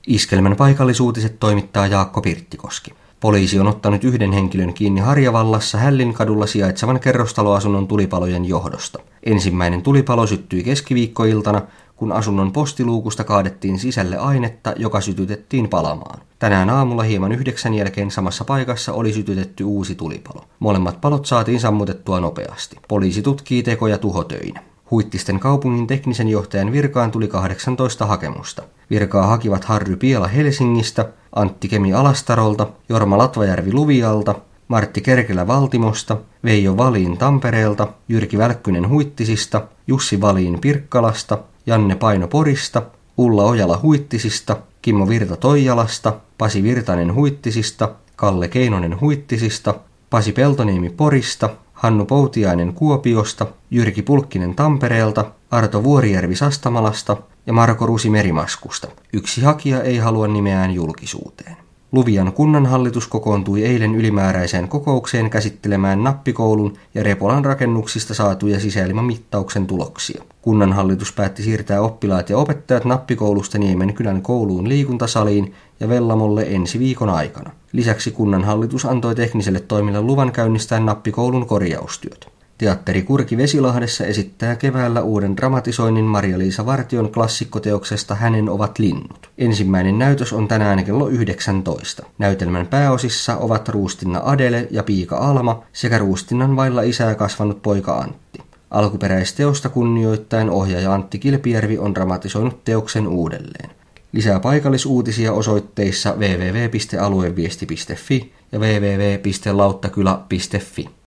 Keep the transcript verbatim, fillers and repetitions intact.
Iskelmän paikallisuutiset toimittaa Jaakko Pirttikoski. Poliisi on ottanut yhden henkilön kiinni Harjavallassa Hällinkadulla sijaitsevan kerrostaloasunnon tulipalojen johdosta. Ensimmäinen tulipalo syttyi keskiviikkoiltana, kun asunnon postiluukusta kaadettiin sisälle ainetta, joka sytytettiin palamaan. Tänään aamulla hieman yhdeksän jälkeen samassa paikassa oli sytytetty uusi tulipalo. Molemmat palot saatiin sammutettua nopeasti. Poliisi tutkii tekoja tuhotöinä. Huittisten kaupungin teknisen johtajan virkaan tuli kahdeksantoista hakemusta. Virkaa hakivat Harry Piela Helsingistä, Antti Kemi Alastarolta, Jorma Latvajärvi Luvialta, Martti Kerkelä Valtimosta, Veijo Valiin Tampereelta, Jyrki Välkkynen Huittisista, Jussi Valiin Pirkkalasta, Janne Paino Porista, Ulla Ojala Huittisista, Kimmo Virta Toijalasta, Pasi Virtanen Huittisista, Kalle Keinonen Huittisista, Pasi Peltoniemi Porista, Hannu Poutiainen Kuopiosta, Jyrki Pulkkinen Tampereelta, Arto Vuorijärvi Sastamalasta ja Marko Rusi Merimaskusta. Yksi hakija ei halua nimeään julkisuuteen. Luvian kunnanhallitus kokoontui eilen ylimääräiseen kokoukseen käsittelemään Nappikoulun ja Repolan rakennuksista saatuja sisäilmamittauksen tuloksia. Kunnanhallitus päätti siirtää oppilaat ja opettajat Nappikoulusta Niemenkylän kouluun liikuntasaliin ja Vellamolle ensi viikon aikana. Lisäksi kunnanhallitus antoi tekniselle toimille luvan käynnistää Nappikoulun korjaustyöt. Teatteri Kurki Vesilahdessa esittää keväällä uuden dramatisoinnin Maria-Liisa Vartion klassikkoteoksesta Hänen ovat linnut. Ensimmäinen näytös on tänään kello yhdeksäntoista. Näytelmän pääosissa ovat Ruustinna Adele ja Piika Alma sekä Ruustinnan vailla isää kasvanut poika Antti. Alkuperäisteosta kunnioittaen ohjaaja Antti Kilpijärvi on dramatisoinut teoksen uudelleen. Lisää paikallisuutisia osoitteissa double-u double-u double-u piste alueviesti piste fi ja double-u double-u double-u piste lauttakylä piste fi.